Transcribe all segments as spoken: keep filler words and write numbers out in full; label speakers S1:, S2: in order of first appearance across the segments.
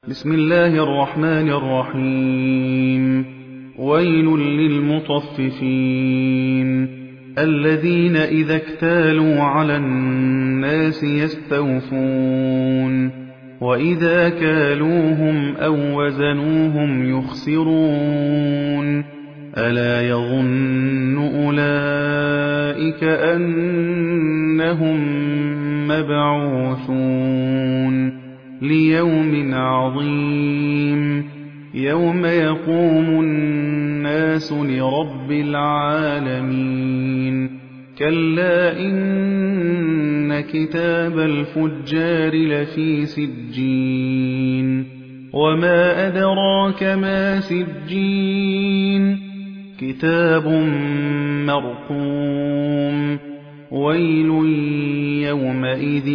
S1: بسم الله الرحمن الرحيم. ويل للمطففين الذين إذا اكتالوا على الناس يستوفون وإذا كالوهم أو وزنوهم يخسرون ألا يظن أولئك أنهم مبعوثون ليوم عظيم يوم يقوم الناس لرب العالمين كلا إن كتاب الفجار لفي سجين وما أدراك ما سجين كتاب مرقوم ويل يومئذ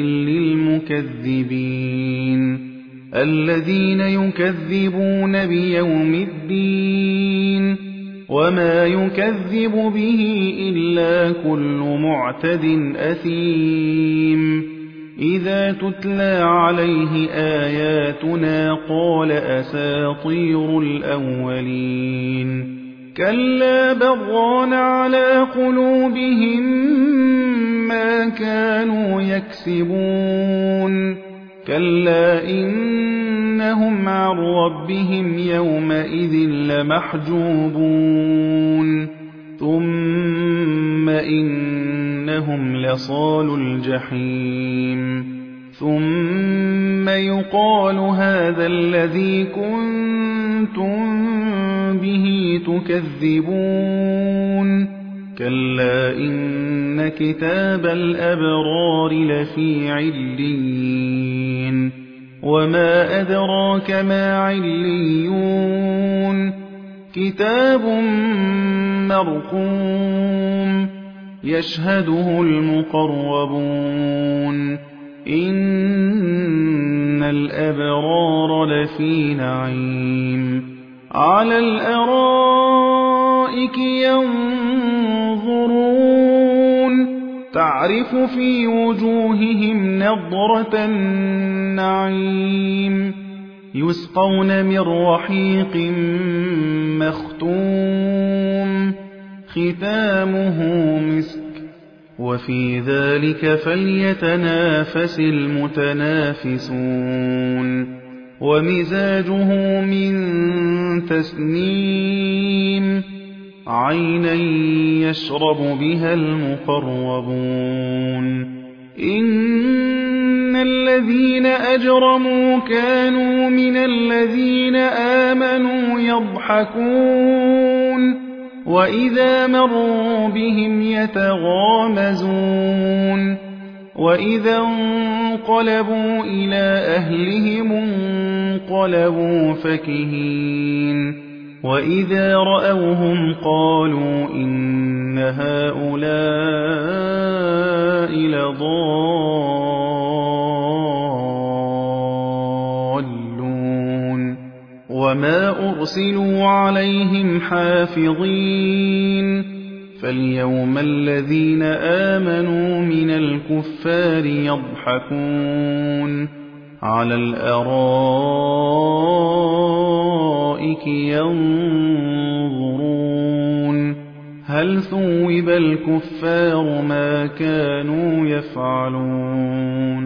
S1: للمكذبين الذين يكذبون بيوم الدين وما يكذب به إلا كل معتد أثيم إذا تتلى عليه آياتنا قال أساطير الأولين كلا بران على قلوبهم ما كانوا يكسبون كلا إنهم عن ربهم يومئذ لمحجوبون ثم إنهم لصالو الجحيم ثم يقال هذا الذي كنتم به تكذبون كلا إن كتاب الأبرار لفي عليين وما أدراك ما عليون كتاب مرقوم يشهده المقربون إن الأبرار لفي نعيم على الأرائك ينظرون تعرف في وجوههم نضرة النعيم يسقون من رحيق مختوم ختامه مسك وفي ذلك فليتنافس المتنافسون ومزاجه من تسنيم عينا يشرب بها المقربون إن الذين أجرموا كانوا من الذين آمنوا يضحكون وإذا مروا بهم يتغامزون وإذا انقلبوا إلى أهلهم انقلبوا فكهين وإذا رأوهم قالوا إن هؤلاء لضالون وما أرسلوا عليهم حافظين فاليوم الذين آمنوا من الكفار يضحكون على الأرائك ينظرون هل ثوب الكفار ما كانوا يفعلون